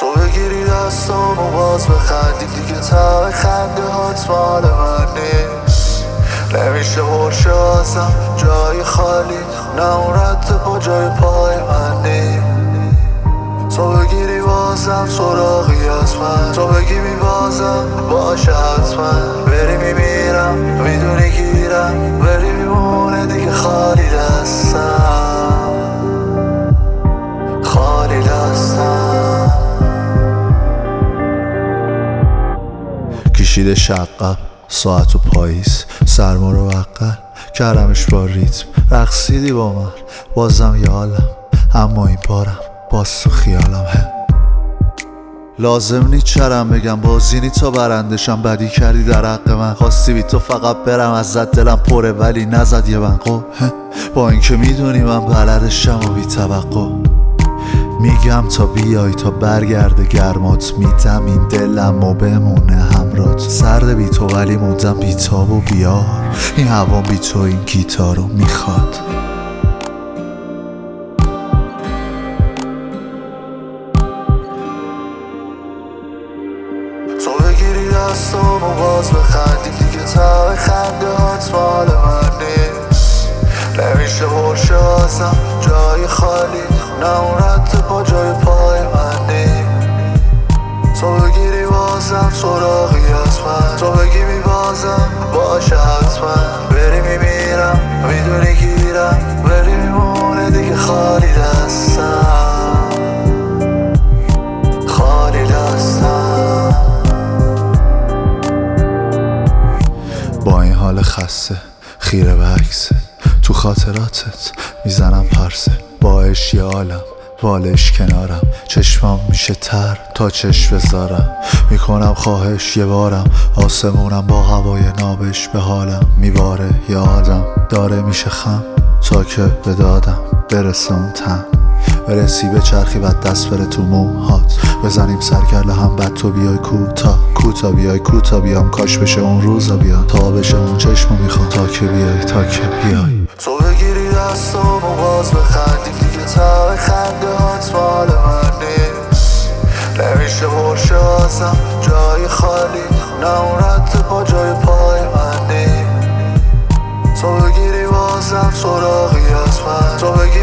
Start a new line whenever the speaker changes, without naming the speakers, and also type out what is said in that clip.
تو بگیری دستام و باز بخندی دیگه ته خنده هات مال من نیست. نمیشه برشه ازم جای خالی، نه اون رد پا جای پای من نیست. تو بگیری بازم سراغی از من، تو بگی میبازم باشه حتما. بری میمیرم میدونی گیرم، بری میمونه دیگه خالی دستم، خالی دستم. کشیده شقم ساعت و پاییز، سرما رو بغل کردمش با ریتم. رقصیدی با من بازم یالم، اما این بارم باز تو خیالم. لازم نی چرم بگم بازی نی تا برندشم. بدی کردی در حق من، خواستی بی تو فقط برم ازت، دلم پره ولی نزد یه بنقو. با اینکه میدونی من بلدشم و بی توقع میگم تا بیای تا برگرده گرمات، میدم این دلم و بمونه همرات. سرد بی تو ولی موندم بی تاب و بیار، این هوا بی تو این گیتارو میخواد. تو بگیری دستام و باز بخندی دیگه ته خنده هات مال من نیست. نمیشه برشه ازم جای خالی، نه اون رد پا جای پای من نیست. تو بگیری بازم سراغی از من، تو بگی میبازم باشه حتما. بری میمیرم میدونی گیرم، بری میمونه دیگه خالی دستم، خالی دستم. با این حال خسته خیره به عکسه، تو خاطراتت میزنم پرسه. باش یه عالم بالش کنارم، چشمام میشه تر تا چشم بذارم. میکنم خواهش یه بارم، آسمونم با هوای نابش به حالم میباره. یه آدم داره میشه خم تا که به دادم برسه اون تن. برسی به چرخی بعد دست بره تو موهات، بزنیم سرکله هم بعد تو بیای کوتا کوتا بیای کوتا بیام. کاش بشه اون روزا بیا تا بشه اون چشمو میخوام، تا که بیای تا که بیای. تو بگیری دستام و باز بخندی دیگه ته خنده هات مال من نیست. نمیشه برشه ازم جای خالی، نه اون رد پا جای پای من نیست. تو بگیری بازم سراغی از من، تو بگی